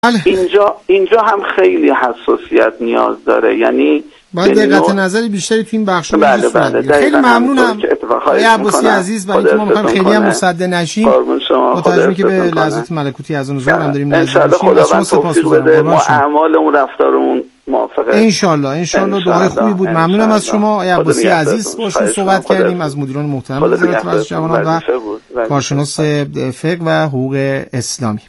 بله. اینجا هم خیلی حساسیت نیاز داره، یعنی باید دقت نظری بیشتری تو این بخش بله خیلی ممنونم آقای عباسی عزیز، برای اینکه ما می‌خوایم خیلی هم مصدق نشیم با توجه که به لحظات ملکوتی از اون ظهر هم داریم نزدیک میشیم. ان شاء سپاسگزارم. ما اعمالمون رفتارمون موافقه ان شاء الله دعای خوبی بود. ممنونم از شما آقای عباسی عزیز. باشون صحبت کردیم از مدیران محترم وزارت ورزش جوانان و کارشناس فقه و حقوق اسلامی.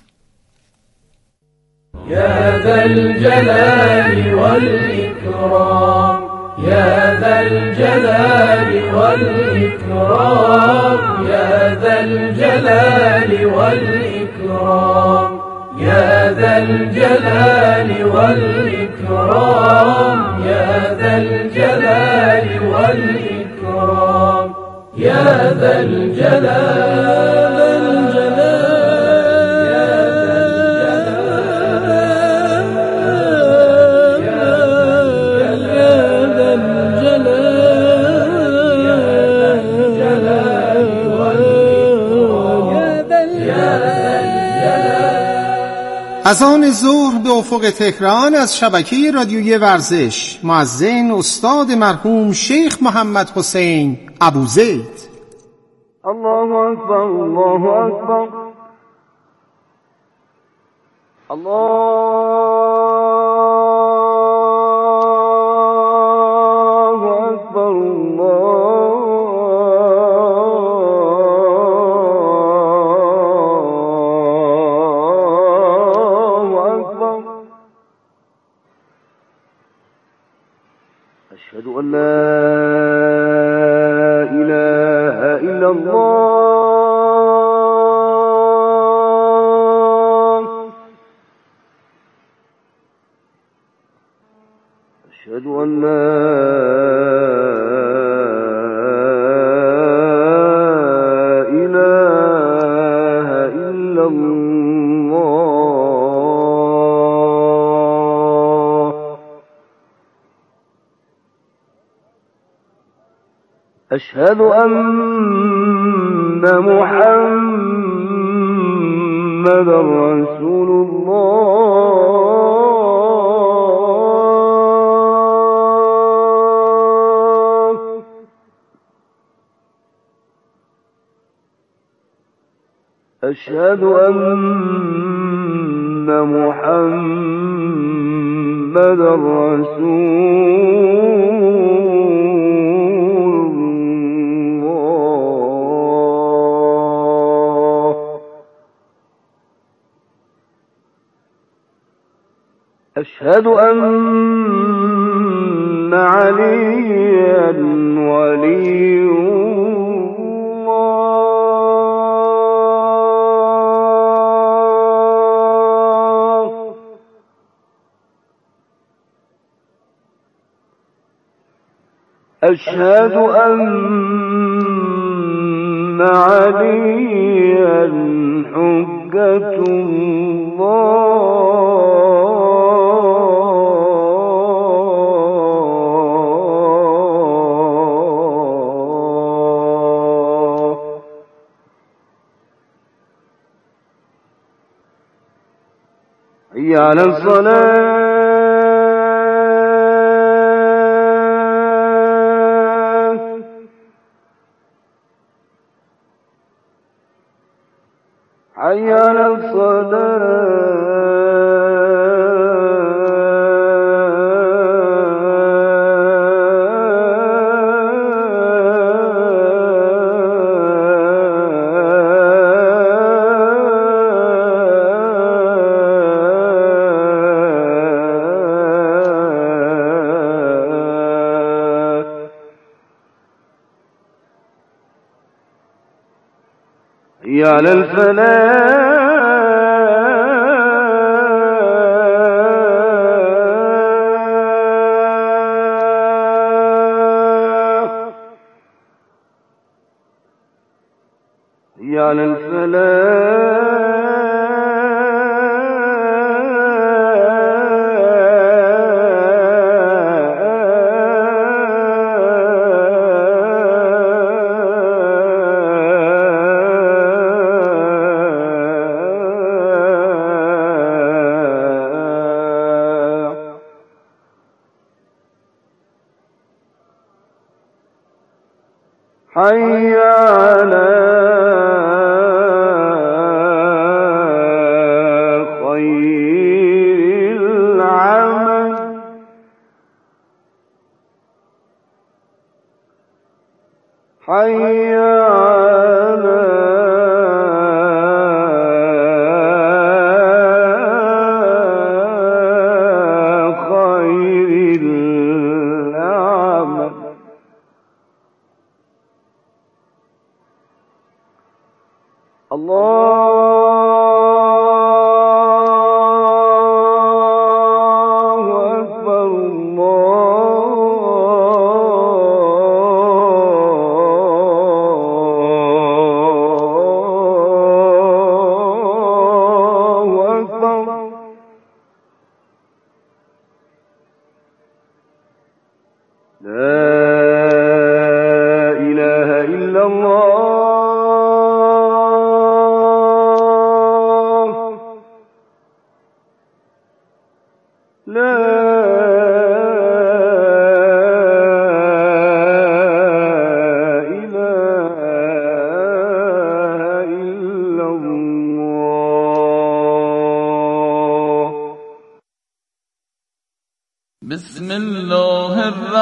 يا ذا الجلال والإكرام يا ذا الجلال والإكرام يا ذا الجلال والإكرام يا ذا الجلال والإكرام يا ذا الجلال والإكرام يا ذا الجلال از آن ظهر به افق تهران از شبکه رادیویی ورزش، مؤذن استاد مرحوم شیخ محمد حسین ابوزید. الله اکبر الله اکبر الله اکبر أشهد أن لا إله إلا الله أشهد أن لا إله إلا الله أشهد أن محمد رسول الله أشهد أن محمد رسول أشهد أن عليا ولي الله أشهد أن عليا حجة الله حي على الصلاة حي على حي على الفلاح حي على حي على خير العمل حي على خير العمل الله أكبر الله أكبر لا إله إلا الله لا إله إلا الله بسم الله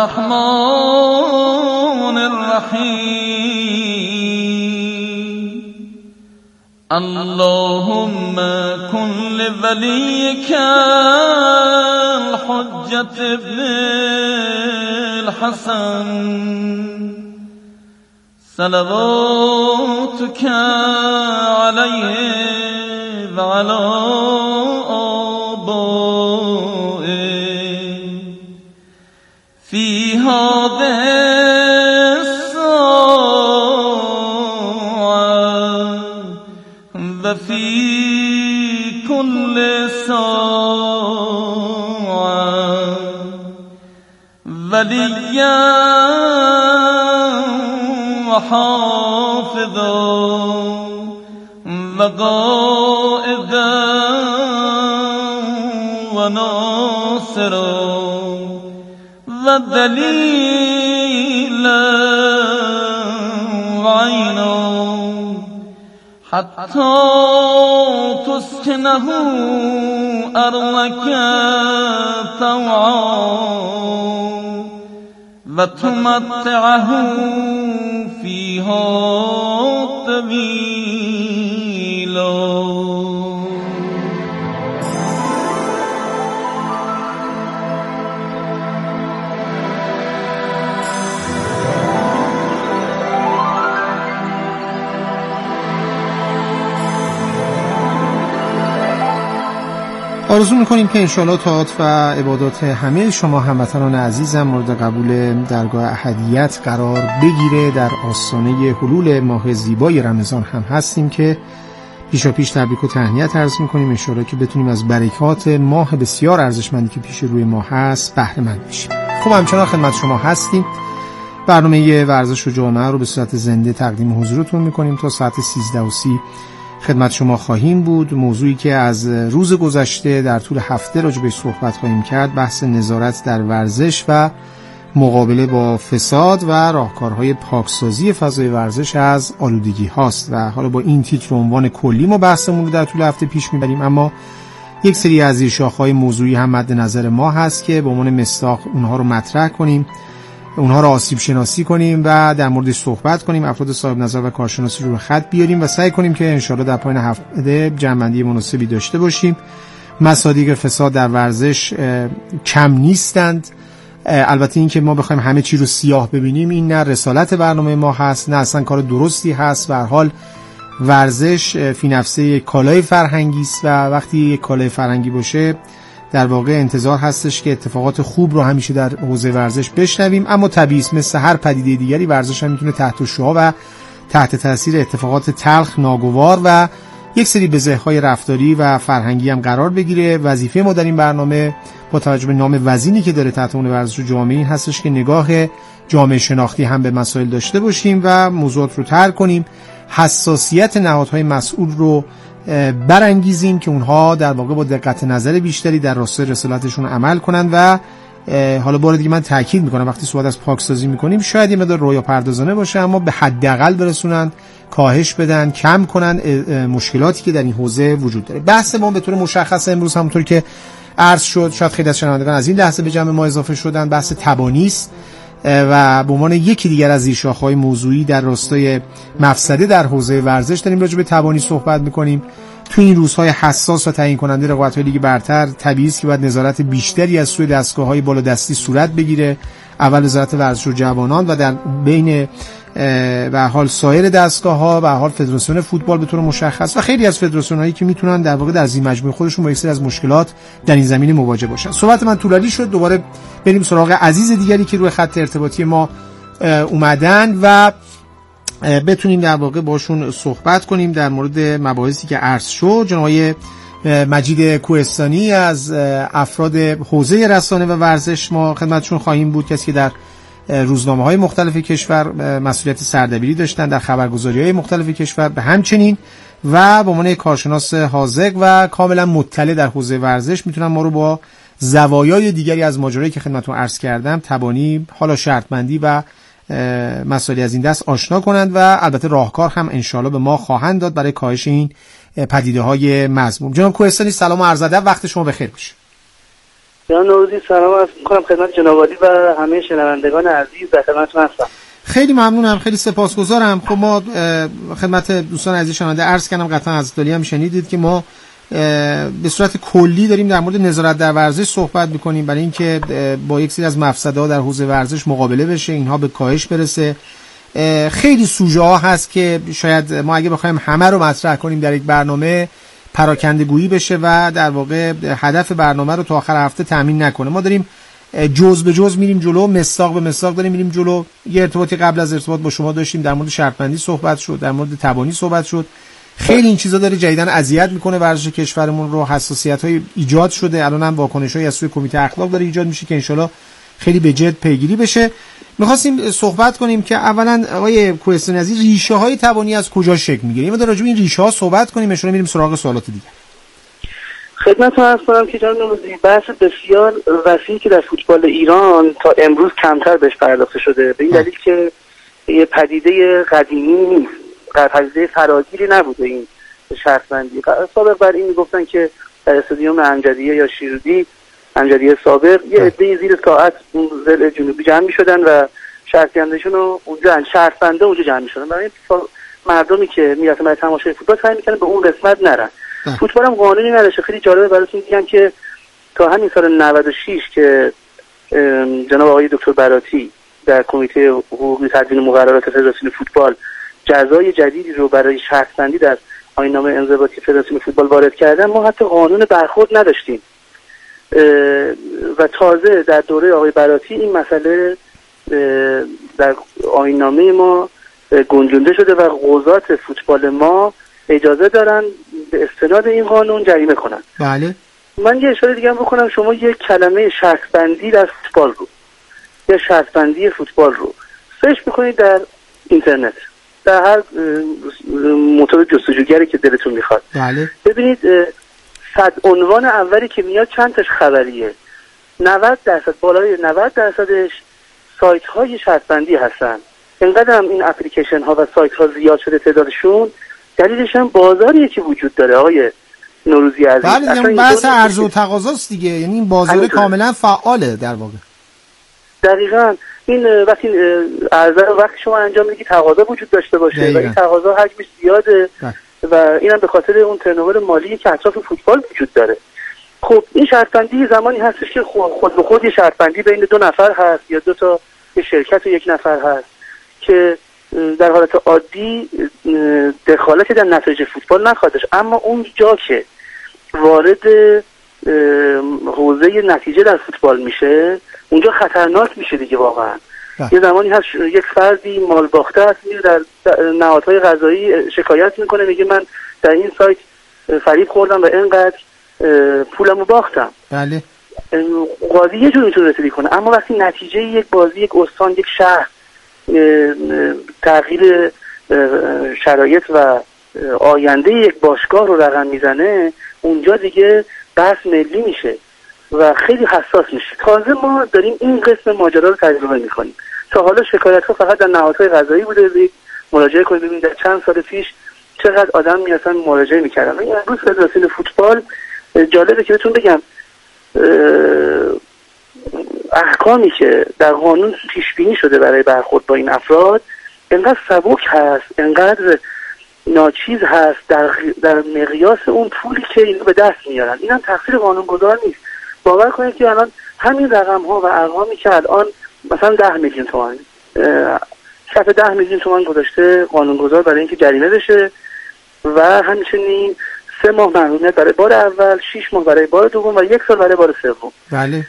الرحمن الرحيم اللهم كن لوليك الحجة ابن الحسن صلواتك عليه وعلى آبائه في هذه الساعة وفي كل ساعة وليا وحافظا وقائدا وناصرا ودليلا وعينا حتى تسكنه أرضك طوعا وتمتعه فيها طويلا. آرزو میکنیم که انشاءالله طاعات و عبادات همه شما هموطنان عزیزم مورد قبول درگاه احدیت قرار بگیره. در آستانه حلول ماه زیبای رمضان هم هستیم که پیشاپیش تبریک و تهنیت عرض میکنیم. انشاءالله که بتونیم از برکات ماه بسیار ارزشمندی که پیش روی ما هست بهره مند بشیم. خب همچنان خدمت شما هستیم. برنامه ورزش و جامعه رو به صورت زنده تقدیم حضورتون میکنیم. تا ساعت 13:30 خدمت شما خواهیم بود. موضوعی که از روز گذشته در طول هفته راجع بهش صحبت خواهیم کرد بحث نظارت در ورزش و مقابله با فساد و راهکارهای پاکسازی فضای ورزش از آلودگی هاست و حالا با این تیتر و عنوان کلی ما بحثمون رو در طول هفته پیش میبریم. اما یک سری از زیرشاخه‌های موضوعی هم مد نظر ما هست که به عنوان مصداق اونها رو مطرح کنیم، اونها رو آسیب شناسی کنیم و در موردش صحبت کنیم. افراد صاحب نظر و کارشناسی رو به خط بیاریم و سعی کنیم که انشاءالله در پایان هفته جمع‌بندی مناسبی داشته باشیم. مصادیق فساد در ورزش کم نیستند. البته این که ما بخوایم همه چی رو سیاه ببینیم این نه رسالت برنامه ما هست، نه اصلا کار درستی هست. به هر حال ورزش فی نفسه یک کالای فرهنگی است و وقتی یک کالای فرهنگی باشه در واقع انتظار هستش که اتفاقات خوب رو همیشه در حوزه ورزش بشنویم. اما طبیعی است مثل هر پدیده دیگری ورزش هم میتونه تحت شعاع و تحت تاثیر اتفاقات تلخ، ناگوار و یک سری بزه‌های رفتاری و فرهنگی هم قرار بگیره. وظیفه ما در این برنامه با توجه به نام وزینی که داره تحت عنوان ورزش و جامعه این هستش که نگاه جامعه شناختی هم به مسائل داشته باشیم و موضوعات رو طرح کنیم، حساسیت نهادهای مسئول رو برانگیزیم که اونها در واقع با دقت نظر بیشتری در راستای رسالتشون عمل کنن و حالا بار دیگه من تاکید میکنم وقتی صحبت از پاکسازی میکنیم شاید یه مقدار رویا پردازانه باشه، اما به حداقل برسونن، کاهش بدن، کم کنن مشکلاتی که در این حوزه وجود داره. بحث ما به طور مشخص امروز همونطور که عرض شد، شاید خیلی از شنوندگان از این لحظه به جمع ما اضافه شدن، بحث تبانی است و به عنوان یکی دیگر از زیرشاخه‌های موضوعی در راستای مفسده در حوزه ورزش داریم راجع به تبانی صحبت می‌کنیم. تو این روزهای حساس و تعیین کننده رقابت‌های لیگ برتر طبیعی است که باید نظارت بیشتری از سوی دستگاه‌های بالادستی صورت بگیره. اول وزارت ورزش و جوانان و در بین و حال سایر دستگاه‌ها و حال فدراسیون فوتبال به طور مشخص و خیلی از فدراسیون‌هایی که میتونن در واقع در زیر مجموعه خودشون با یک سری از مشکلات در این زمینه مواجه باشن. صحبت من طولانی شد، دوباره بریم سراغ عزیز دیگری که روی خط ارتباطی ما اومدن و بتونیم در واقع باشون صحبت کنیم در مورد مباحثی که عرض شد. جناب مجید کوهستانی از افراد حوزه رسانه و ورزش ما خدمتشون خواهیم بود، کسی که در روزنامه‌های مختلف کشور مسئولیت سردبیری داشتن، در خبرگزاری‌های مختلف کشور به همچنین و به عنوان کارشناس حاذق و کاملا مطلع در حوزه ورزش میتونن ما رو با زوایای دیگری از ماجرایی که خدمتتون عرض کردم، تبانی، حالا شرطبندی و مسائلی از این دست آشنا کنند و البته راهکار هم انشالله به ما خواهند داد برای کاهش این پدیده‌های مذموم. جناب کوهستانی سلام و عرض ادب، وقت شما بخیر باشه. جناب نوروزی سلام عرض می‌کنم خدمت جناب عالی و همه شنوندگان عزیز، در خدمتتون هستم. خیلی ممنونم، خیلی سپاسگزارم. خب ما خدمت دوستان عزیز شنونده عرض کردم، قطعا از دلی هم شنیدید که ما به صورت کلی داریم در مورد نظارت در ورزش صحبت می‌کنیم برای اینکه با یک سری از مفسده‌ها در حوزه ورزش مقابله بشه، اینها به کاهش برسه. خیلی سوژه ها هست که شاید ما اگه بخوایم همه رو مطرح کنیم در یک برنامه پراکنده‌گویی بشه و در واقع هدف برنامه رو تا آخر هفته تامین نکنه. ما داریم جزء به جزء میریم جلو، مصداق به مصداق داریم میریم جلو. یه ارتباطی قبل از ارتباط با شما داشتیم، در مورد شرطبندی صحبت شد، در مورد تبانی صحبت شد. خیلی این چیزا داره جدیداً اذیت میکنه ورزش کشورمون رو، حساسیت‌های ایجاد شده، الان هم واکنش‌های از سوی کمیته اخلاق داره ایجاد میشه که انشالله خیلی به جد پیگیری بشه. می‌خواستیم صحبت کنیم که اولا آقای کوهستانی از این ریشه‌های تبانی از کجا شکل می‌گیره؟ ما راجع به این ریشه‌ها صحبت کنیم، انشالله میریم سراغ سوالات دیگه. خدمتتون عرض کنم که جناب نوروزی بحث بسیار وسیعی که در فوتبال ایران تا امروز کمتر بهش پرداخته شده، به این دلیل که یه پدیده قدیمی نیست، پدیده فراگیری نبوده. این شرطبندی سابق بر این میگفتن که در استادیوم امجدیه یا شیرودی، امجدیه سابق، یه عده زیر ساعت اون ضلع جنوبی جمع می‌شدن و شرطبندشون رو اونجا شرطبنده اونجا جمع می‌شدن، برای مردمی که میرفتن برای تماشای فوتبال سعی می‌کردن به اون قسمت نرن. فوتبال هم قانونی نداشته. خیلی جالبه براتون میگم که تا همین سال 96 که جناب آقای دکتر براتی در کمیته حقوقی تدوین مقررات فدراسیون فوتبال جزای جدیدی رو برای شرطبندی در آیین‌نامه انضباطی فدراسیون فوتبال وارد کردن، ما حتی قانون برخورد نداشتیم و تازه در دوره آقای براتی این مسئله در آیین‌نامه ما گنجونده شده و قضات فوتبال ما اجازه دارن به استناد این قانون جریمه کنن. بله. من یه اشاره دیگه هم بکنم، شما یک کلمه شرطبندی در فوتبال رو یا شرطبندی فوتبال رو سرچ بکنید در اینترنت، در هر موتور جستجوگری که دلتون میخواد. بله. ببینید 100 عنوان اولی که میاد چند تاش خبریه، 90% بالای 90%ش سایت های شرطبندی هستن. اینقدر هم این اپلیکیشن ها و سایت ها زیاد شده تعدادشون، دلیلش هم بازاریه که وجود داره آقای نوروزی عزیز. بله، این بحث عرضه و تقاضاست دیگه، یعنی این بازار کاملا فعاله در واقع. دقیقاً این وقتی عرضه رو وقتی شما انجام میدید تقاضا وجود داشته باشه و این تقاضا حجمش زیاده و اینم به خاطر اون ترنوور مالی که اطراف فوتبال وجود داره. خب این شرطبندی زمانی هستش که خود به خود یه شرطبندی بین دو نفر هست یا دو تا یه شرکت و یک نفر هست که در حالت عادی دخالتی در نتایج فوتبال نخواهدش، اما اون جا که وارد حوزه نتیجه در فوتبال میشه اونجا خطرناک میشه دیگه. واقعا یه زمانی هست یک فردی مال باخته هست میره در نهادهای قضایی شکایت میکنه، میگه من در این سایت فریب خوردم و اینقدر پولمو باختم. بله. قاضی یه جور میتونه رسیدگی کنه، اما وقتی نتیجه یک بازی، یک استان، یک شهر تغییر شرایط و آینده یک باشگاه رو رقم میزنه، اونجا دیگه بحث ملی میشه و خیلی حساس میشه. تازه ما داریم این قسم ماجرا رو تجربه میکنیم. تا حالا شکایت‌ها فقط در نهادهای قضایی بوده. مراجعه کنید ببینید در چند سال پیش چقدر آدم میاصلا مراجعه میکردن. این امروز فدراسیون فوتبال جالبه که بهتون بگم احکامی که در قانون پیش بینی شده برای برخورد با این افراد انقدر سبک هست، انقدر ناچیز هست در مقیاس اون پولی که اینو به دست میارن. این هم تقصیر قانونگذار نیست. باور کنید که الان همین رقم ها و ارقامی که الان مثلا 10 میلیون تومان کف 10 میلیون تومان گذاشته قانونگذار برای اینکه جریمه بشه و همچنین 3 ماه محرومیت برای بار اول، 6 ماه برای بار دوم و 1 سال برای بار سوم. بله.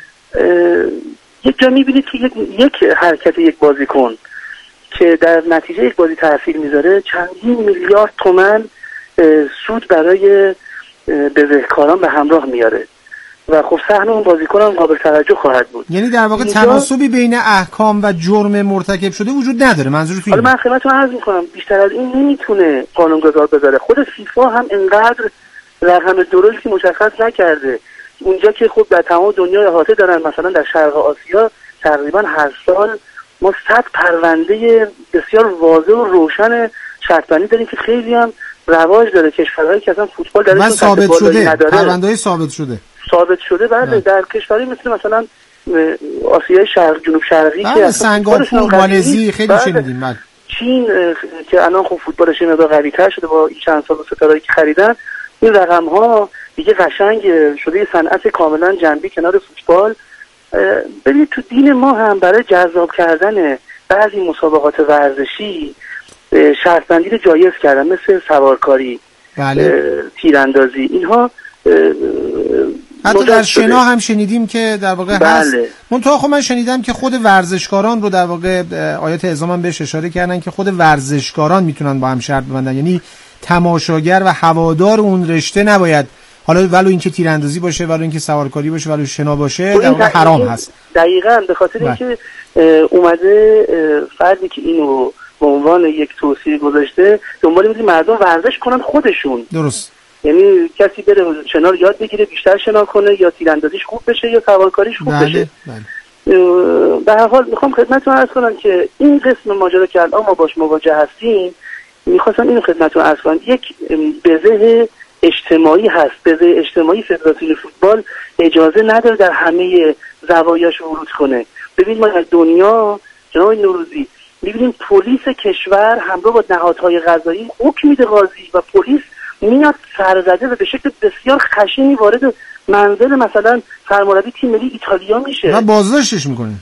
یک جا میبینید که یک حرکت یک بازیکن که در نتیجه یک بازی تاثیر میذاره چندین میلیارد تومان سود برای بزهکاران به همراه میاره و خب سهم اون بازیکن هم قابل توجه خواهد بود. یعنی در واقع تناسبی بین احکام و جرم مرتکب شده وجود نداره. منظورتون اینه؟ من خدمتتون عرض میکنم بیشتر از این نمیتونه قانونگذار بذاره. خود فیفا هم انقدر رقم درستی مشخص نکرده. اونجا که خب در تمام دنیا احاطه دارن، مثلا در شرق آسیا تقریبا هر سال ما 100 پرونده بسیار واضح و روشن شرطبندی داریم که خیلی هم رواج داره. کشورهایی که اصلا فوتبال درشون ثابت شده، پرونده‌های ثابت شده بله. در کشورهایی مثلا آسیای شرق جنوب شرقی که سنگاپور، مالزی خیلی شنیدیم. بله. چین که الان خب فوتبالش مقدار قوی‌تر شده با این چند سال ستارهایی که خریدن، این رقم‌ها دیگه قشنگ شده یه صنعت کاملا جنبی کنار فوتبال. ببینید تو دین ما هم برای جذاب کردن بعضی مسابقات ورزشی شرط‌بندی رو جایز کردن، مثل سوارکاری، بله. تیراندازی. اینها حتی در شنا هم شنیدیم که در واقع هست. منتها خب من شنیدم که خود ورزشکاران رو در واقع آیات اعزام هم بهش اشاره کردن که خود ورزشکاران میتونن با هم شرط ببندن، یعنی تماشاگر و هوادار اون رشته نباید، حالا ولو اینکه تیراندازی باشه، ولو اینکه سوارکاری باشه، ولو شنا باشه، در واقع حرام هست. دقیقاً به خاطر اینکه اومده فردی که اینو به عنوان یک توصیه گذاشته دنبال اینه مردم ورزش کنن خودشون. درست. یعنی کسی بره شنا رو یاد بگیره، بیشتر شنا کنه، یا تیراندازیش خوب بشه یا سوارکاریش خوب بشه. به هر حال میخوام خدمتتون عرض کنم که این قسم ماجرا که الان ما باش مواجه هستیم، میخواستم اینو خدمتتون عرض کنم، یک بزه اجتماعی هست. بزه اجتماعی فدراسیون فوتبال اجازه نداره در همه زوایاش ورود کنه. ببین ما در دنیا جناب نوروزی میبینیم پلیس کشور همراه با نهادهای قضایی حکم میده قاضی و پلیس میاد سرزده و به شکل بسیار خشنی وارد منزل مثلا سرمربی تیم ملی ایتالیا میشه و بازداشتش میکنه.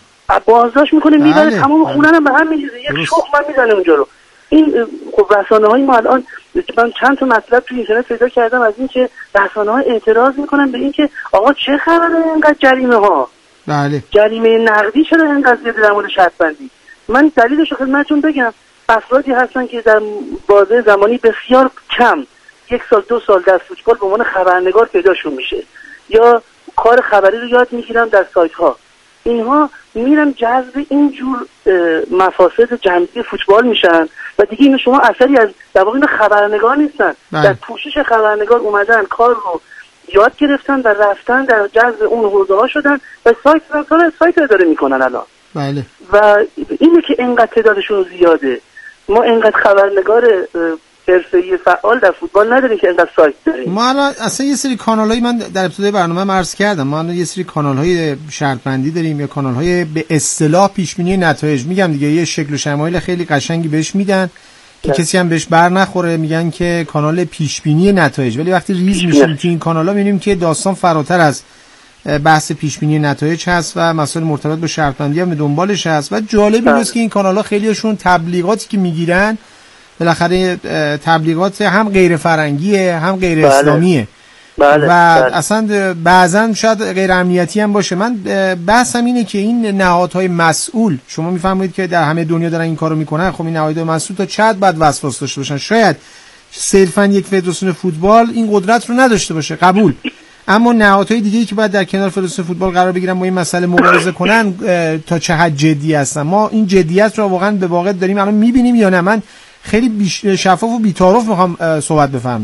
میبره تمام خونه هم به هم میریزه، یک شخم میزنه اونجا رو. این خب رسانه‌های ما الان من چند تا مطلب تو اینترنت پیدا کردم از این که رسانه‌ها اعتراض میکنن به این که آقا چه خبره اینقدر جریمه ها؟ بله. جریمه نقدی چرا اینقدر زیاده در مورد شرط بندی؟ من دلیلش رو خدمتتون بگم. افرادی هستن که در بازه زمانی بسیار کم، 1 سال 2 سال در فوتبال به عنوان خبرنگار پیداشون میشه یا کار خبری رو یاد میگیرن در سایت ها. اینها میرن جذب اینجور مفاسد جمعی فوتبال میشن و دیگه این شما اثری از در واقع خبرنگار نیستن. در پوشش خبرنگار اومدن کار رو یاد گرفتن و رفتن در جذب اون حوزه ها شدن و سایت اداره میکنن الان. بله. و اینه که اینقدر تعدادشون زیاده. ما اینقدر خبرنگار حرفه‌ای فعال در فوتبال نداریم که اینقدر سایت داریم. ما الان اصلا یه سری کانال‌های، من در ابتدای برنامه عرض کردم، ما الان یه سری کانال‌های شرط‌بندی داریم یا کانال‌های به اصطلاح پیش‌بینی نتایج. میگم دیگه یه شکل و شمایل خیلی قشنگی بهش میدن که کسی هم بهش بر نخوره، میگن که کانال پیش‌بینی نتایج. ولی وقتی ریز میشیم تو این کانال‌ها می‌بینیم که داستان فراتر از بحث پیش‌بینی نتایج هست و مسائل مرتبط با شرط‌بندی هم دنبالش هست. و جالب اینه که این کانال‌ها خیلیشون تبلیغاتی که میگیرن بالاخره تبلیغات هم غیر فرنگیه هم غیر اسلامیه. بله. و اصلا بعضن شاید غیر امنیتی هم باشه. من بحثم اینه که این نهادهای مسئول، شما میفهمید که در همه دنیا دارن این کارو میکنن، خب این نهادهای مسئول تا چقدر باید وسواس داشته باشن؟ شاید صرفا یک فدراسیون فوتبال این قدرت رو نداشته باشه، قبول، اما نهادهای دیگه‌ای که باید در کنار فدراسیون فوتبال قرار بگیرن با این مسئله مبارزه کنن تا چه حد جدی هستن. ما این جدیت رو واقعا به واقع داریم الان میبینیم یا نه؟ من خیلی شفاف و بی‌تعارف میخوام صحبت بفرمایید.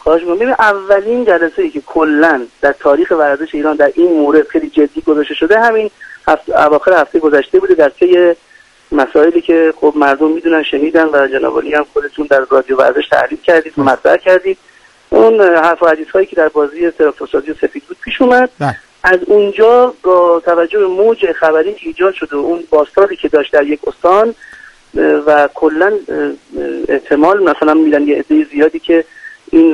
خواهش می‌کنم. ببین اولین جلسه‌ای که کلاً در تاریخ ورزش ایران در این مورد خیلی جدی گذاشته شده همین اواخر هفته گذشته بوده، در طی مسائلی که خب مردم میدونن شنیدن و جناب عالی هم خودتون در رادیو ورزش تحلیل کردید و مطرح کردید. اون حرف و حدیث‌هایی که در بازی تراکتورسازی سفید بود پیش اومد. از اونجا با توجه به موج خبری که ایجاد شده و اون باستانی که داشت در یک استان و کلا احتمال مثلا میدن یه عده زیادی که این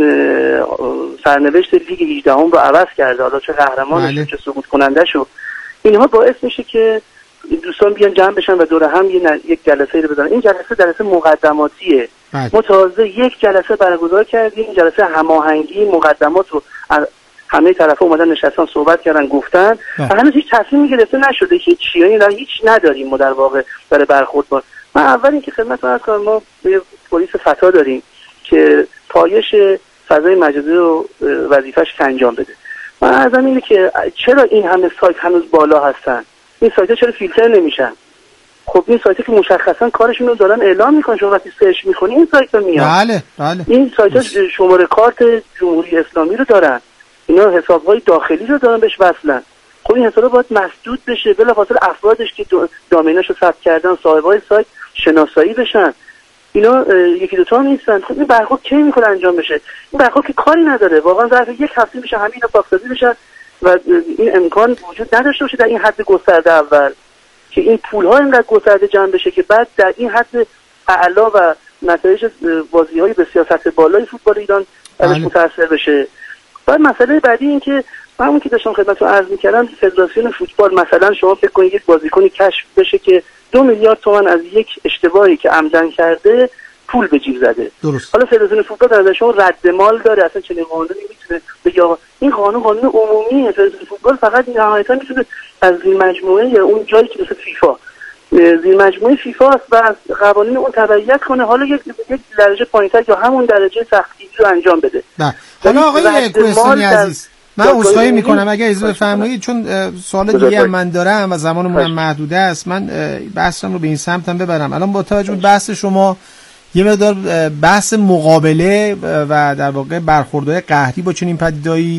سرنوشت لیگ 18 رو عوض کرده، حالا چه قهرمانش چه سقوط کنندش و اینها باعث میشه که دوستان بیان جمع بشن و دور هم یک جلسه رو بزنن. این جلسه مقدماتیه. ما تازه یک جلسه برگزار کردیم، جلسه هماهنگی مقدمات رو همه طرفا اومدن نشستن صحبت کردن گفتن و هنوز هیچ تصمیمی گرفته نشده، هیچ نداریم ما در واقع برای برخورد با. من اول اینکه خدمتتون عرض کنم ما یه پلیس فتا داریم که پایش فضای مجازی رو وظیفه‌اش انجام بده. من عرضم اینه که چرا این همه سایت هنوز بالا هستن؟ این سایت‌ها چرا فیلتر نمیشن؟ خب این سایت‌ها که مشخصا کارشون رو دارن اعلام میکنن، شما وقتی سرچ میکنی این سایت‌ها میاد. بله. این سایت‌ها شماره کارت جمهوری اسلامی رو دارن، اینا حساب‌های داخلی رو دارن بهش وصلن. خب این حسابا باید مسدود بشه، بلافاصله افرادش که دامینه‌شو ثبت کردن صاحبای سایت شناسایی بشن. اینا یکی دو تا نیستن. خب این برخورد کی میخواد انجام بشه؟ این برخورد که کاری نداره، واقعا ظرف یک هفته میشه همین اینا پاکسازی بشن و این امکان وجود نداشته باشه در این حد گسترده اول که این پول‌ها اینقدر گسترده جمع بشه که بعد در این حد اعلا و نتایج بازی‌های بسیار سطح بالای فوتبال ایران ازش متاثر بشه. بعد مسئله بعدی این که همون که داشتم خدمتتون عرض می‌کردم، فدراسیون فوتبال مثلا شما فکر کنید یک بازیکنی کشف بشه که 2 میلیارد تومان از یک اشتباهی که عمدن کرده پول به جیب زده. درست. حالا فدراسیون فوتبال در شما رد مال داره، اصلا چنین قانونی میتونه بگه آقا این قانون عمومیه، فدراسیون فوتبال فقط نهایتا میتونه از زیر مجموعه یا اون جایی که مثل فیفا زیر مجموعه فیفا است و از قوانین اون تبعیت کنه، حالا یک درجه پایین‌تر یا همون درجه سختی رو انجام بده. حالا آقای کوهستانی عزیز من عذرخواهی میکنم اگر اجازه بفرمایید، چون سوال دیگه هم من دارم و زمانمون هم محدوده است، من بحثم رو به این سمت هم ببرم. الان با توجه به بحث شما یه مقدار بحث مقابله و در واقع برخوردهای قهری با چنین پدیده‌ای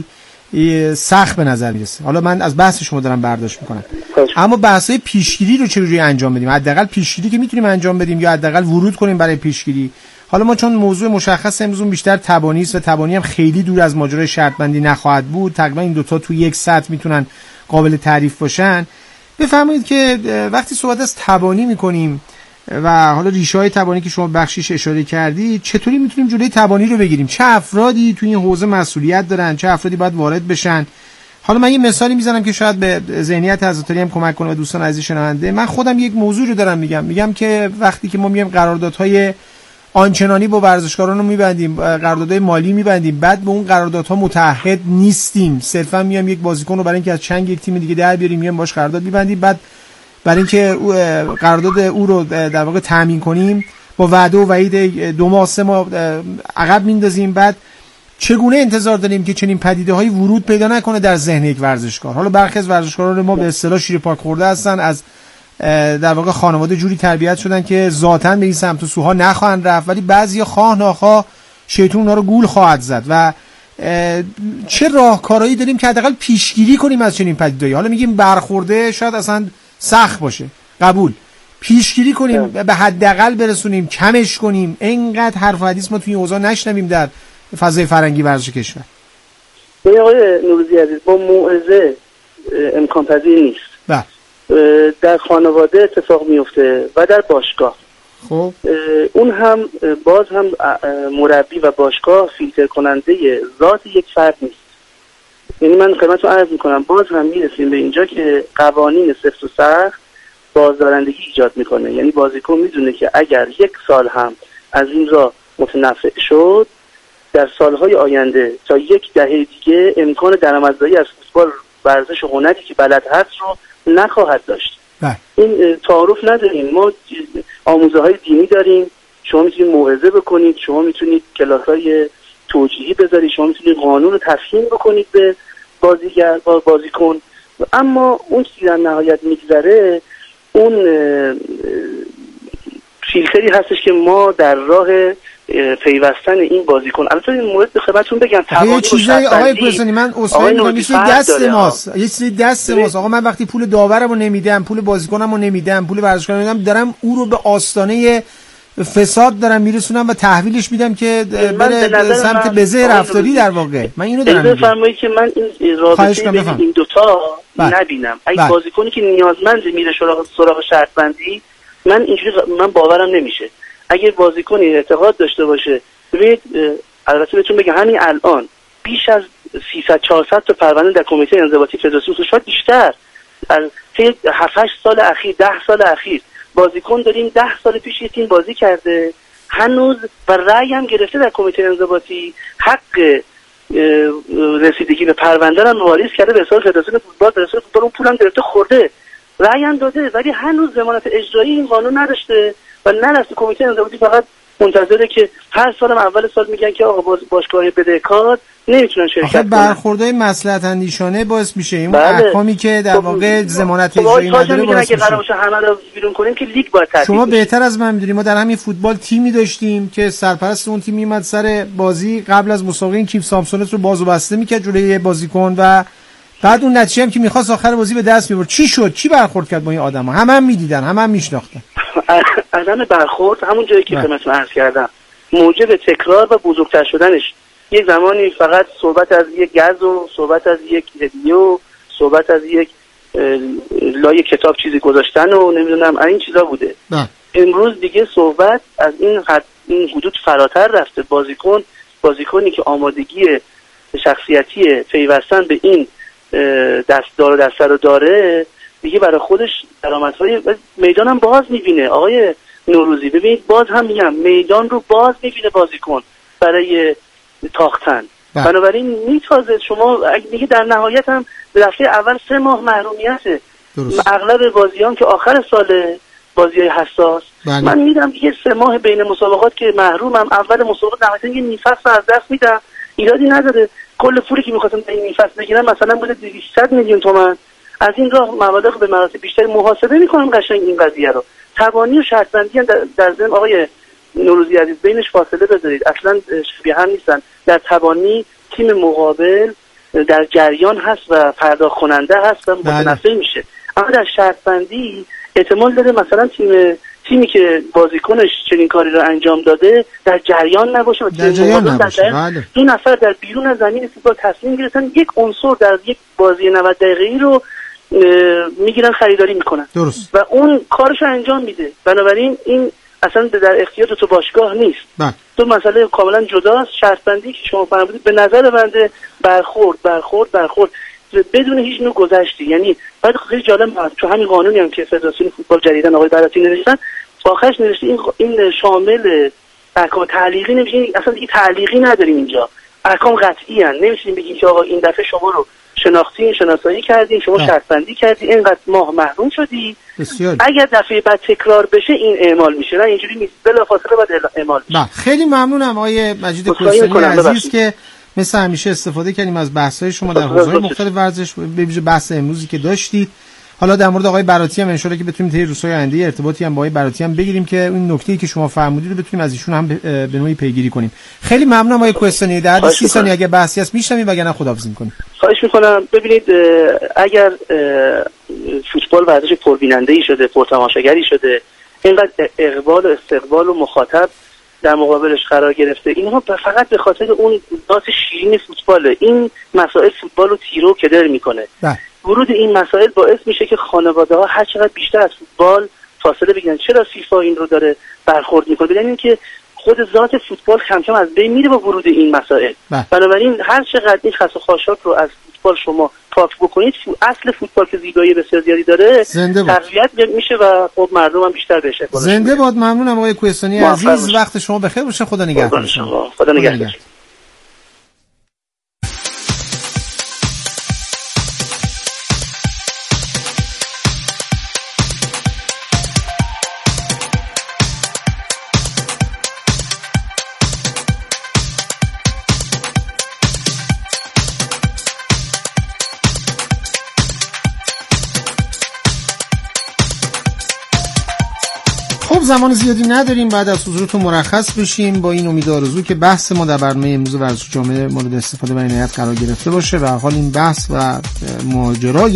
سخت به نظر میرسه. حالا من از بحث شما دارم برداشت میکنم، اما بحث‌های پیشگیری رو چجوری انجام بدیم؟ حداقل پیشگیری که میتونیم انجام بدیم یا حداقل ورود کنیم برای پیشگیری. حالا ما چون موضوع مشخص امروز بیشتر تبانی است و تبانی هم خیلی دور از ماجرای شرط بندی نخواهد بود، تقریبا این دوتا تو یک سطح میتونن قابل تعریف باشن. بفرمایید که وقتی صحبت از تبانی میکنیم و حالا ریشه‌های تبانی که شما بخشیش اشاره کردی، چطوری میتونیم جلوی تبانی رو بگیریم؟ چه افرادی تو این حوزه مسئولیت دارن؟ چه افرادی باید وارد بشن؟ حالا من یه مثالی میزنم که شاید به ذهنیت حضرتاری هم کمک کنه و دوستان عزیز شنونده. من خودم یک موضوع رو دارم میگم که وقتی که ما میایم قراردادهای آنچنانی با ورزشکاران رو میبندیم، قراردادهای مالی میبندیم، بعد به اون قراردادها متعهد نیستیم، صرفا میام یک بازیکن رو برای اینکه از چنگ یک تیم دیگه در بیاریم میام باش قرارداد میبندیم، بعد برای اینکه قرارداد او رو در واقع تامین کنیم با وعده و وعید 2 ماه 3 ماه عقب میندازیم، بعد چگونه انتظار داریم که چنین پدیده‌هایی ورود پیدا نکنه در ذهن یک ورزشکار؟ حالا برخی از ورزشکاران ما به اصطلاح شیر پاک خورده هستن، از در واقع خانواده جوری تربیت شدن که ذاتاً به این سمت و سوها نخواهند رفت، ولی بعضیا خواه ناخواه شیطون اونا رو گول خواهد زد. و چه راهکارهایی داریم که حداقل پیشگیری کنیم از چنین پدیده‌ای؟ حالا میگیم برخورده شاید اصلا سخت باشه، قبول، پیشگیری کنیم، به حداقل برسونیم، کمش کنیم، اینقدر حرف و حدیث ما توی این اوضاع نشنویم در فضای فرهنگی ورزش کشور. آقای نوروزی عزیز، با موعظه امکان پذیر نیست. در خانواده اتفاق میفته و در باشگاه. خب اون هم باز هم مربی و باشگاه فیلتر کننده ذات یک فرد نیست. یعنی من خدمتتون عرض میکنم باز هم میرسیم به اینجا که قوانین سفت و سخت بازدارندگی ایجاد میکنه. یعنی بازیکن میدونه که اگر 1 سال هم از این راه متنفع شد، در سالهای آینده تا 10 دهه دیگه امکان درآمدزایی از فوتبال، ورزش و هنری که بلد هست رو نخواهد داشت. این تعارف نداریم. ما آموزه های دینی داریم، شما میتونید موعظه بکنید، شما میتونید کلاس های توجیهی بذارید، شما میتونید قانون رو تفهیم بکنید به بازیکن، اما اون چیزی در نهایت میگذره اون فیلتری هستش که ما در راه پیوستن این بازیکن. البته این مورد به خدمتتون بگم یه چیزایی آقای کوهستانی من اصلا میگم یه دست ماست، یه چیزی دست ماست. آقا من وقتی پول داورمو نمیدم، پول بازیکنمو نمیدم، پول ورزشکارمو نمیدم، دارم او رو به آستانه فساد دارم میرسونم و تحویلش میدم که بره سمت بزه رفتاری. در واقع من اینو دارم میگم. بفرمایید که من این رابطه بین این دوتا نبینم. اگه بازیکنی که نیازمند میره سراغ شرط بندی، من باورم نمیشه. اگه بازیکنی اعتقاد داشته باشه، ببینید البته بهتون بگم همین الان بیش از 300-400 تا پرونده در کمیته انضباطی فدراسیون، شاید بیشتر، از 7-8 سال اخیر، 10 سال اخیر بازیکن داریم 10 سال پیش یه تیم بازی کرده هنوز و رأی هم گرفته در کمیته انضباطی، حق رسیدگی به پرونده هم واریز کرده به حساب فدراسیون فوتبال، فدراسیون فوتبال اون پولم گرفته خورده، رأی هم داده، ولی هنوز ضمانت اجرایی این قانون نداشته و نرسته. کمیته انضباطی فقط منتظره که هر سالم اول سال میگن که آقا باشگاه بدهکار نمیتونن شرکت کنن. برخوردهای مصلحت اندیشانه باعث میشه این احکامی که در واقع ضمانت اجرایی نداره باعث میشه. اگه همه رو بیرون کنیم که لیگ باید تعطیل. شما بهتر از من میدونید ما در همین فوتبال تیمی داشتیم که سرپرست اون تیم میومد سر بازی قبل از مسابقه این کیف سامسونت رو باز و بسته میکرد جلوی بازیکن و بعد اون نتیجه هم که میخواست آخر بازی به دست میبرد. چی شد؟ چی برخورد کرد با این آدما؟ همه میدیدن، همه میشناختن. عدم برخورد همون جایی که خدمتتون عرض کردم موجب تکرار و بزرگتر شدنش. یک زمانی فقط صحبت از یک گز و صحبت از یک ویدیو، صحبت از یک لایه کتاب چیزی گذاشتن و نمیدونم این چیزا بوده. امروز دیگه صحبت از این حدود فراتر رفته. بازیکنی که آمادگی شخصیتی پیوستن به این دسته رو داره دیگه برای خودش درآمدهای میدان هم باز میبینه. آقای نوروزی ببینید باز هم میگم میدان رو باز میبینه بازیکن برای تاختن. بنابراین میتازه شما دیگه در نهایت هم به دفعه اول 3 ماه محرومیته. اغلب بازیان که آخر سال بازیای حساس من میدم دیگه 3 ماه بین مسابقات که محرومم، اول مسابقات نهایت یه نیم فصل از دست میدم، ایرادی نداره. کل پولی که می‌خواستم در این نیم فصل بگیرم مثلا بوده 200 میلیون تومان، از این راه مبالغ به مراتب بیشتری محاسبه میکنم قشنگ این قضیه رو. توانی و شرط بندی در ضمن آقای نوروزی عزیز بینش فاصله بذارید، اصلا شبیه هم نیستن. در توانی تیم مقابل در جریان هست و پرداخت کننده هست و متنفع میشه، اما در شرط بندی احتمال داره مثلا تیمی که بازیکنش چنین کاری رو انجام داده در جریان نباشه و در جریان نباشه. 2 نفر در بیرون از زمین فوتبال تصمیم گرفتن یک عنصر در یک بازی 90 دقیقه‌ای رو میگیرن خریداری میکنن. درست. و اون کارش انجام میده. بنابراین این اصلا در اختیار تو باشگاه نیست. تو مسئله کاملا جداست. شرط بندی که شما فرمودید به نظر بنده برخورد بدون هیچ نوع گذشتی. یعنی بعد خیلی جالب تو همین قانونی هم که فدراسیون فوتبال جدیدن آقای براتی نوشتن آخرش نوشته این شامل احکام تعلیقی نمیشه. اصلا دیگه تعلیقی نداریم اینجا، احکام قطعی ان. نمیشه بگیم که آقا این دفعه شما رو شناسایی کردیم، شما شرط بندی کردی، اینقدر ماه محروم شدی. اگر دفعه بعد تکرار بشه این اعمال میشه، نه اینجوری نیست، بلافاصله باید اعمال بشه. خیلی ممنونم آقای مجید کوهستانی عزیز که مثل همیشه استفاده کردیم از بحث‌های شما در حوزه‌های مختلف ورزش، به ویژه بحث امروزی که داشتید. حالا در مورد آقای براتی هم ان شاءالله که بتونیم طی روزهای آینده ارتباطی هم با آقای براتی هم بگیریم که این نکته‌ای که شما فرمودید رو بتونیم از ایشون هم به نوعی پیگیری کنیم. خیلی ممنونم آقای کوهستانی. در 30 ثانیه اگه بحثی هست میشنویم وگرنه خداحافظی می‌کنیم. خواهش می‌کنم. ببینید اگر فوتبال ورزش پربیننده‌ای شده، پرتماشاگری شده، اینقدر اقبال و استقبال و مخاطب در مقابلش قرار گرفته، اینها فقط به خاطر اون ذات شیرین فوتباله. این مسائل فوتبال رو تیرو کدر میکنه. ورود این مسائل باعث میشه که خانواده‌ها هر چقدر بیشتر از فوتبال فاصله بگیرن. چرا فیفا این رو داره برخورد میکنه؟ یعنی اینکه خود ذات فوتبال کم کم از بین میره با ورود این مسائل. بنابراین هر چقدر این خس و خاشاک رو از فوتبال شما پاک بکنید، اصل فوتبال که زیبایی بسیار زیادی داره تقویت میشه و خب مردم هم بیشتر بشه. زنده باد. ممنونم آقای کوهستانی عزیز. وقت شما بخیر باشه. خدا نگهدار شما. خدا نگهدار. زمان زیادی نداریم، بعد از حضورتون مرخص بشیم با این امید آرزو که بحث ما در برنامه امروز ورزش جامعه مورد استفاده و عنایت قرار گرفته باشه و حال این بحث و ماجرای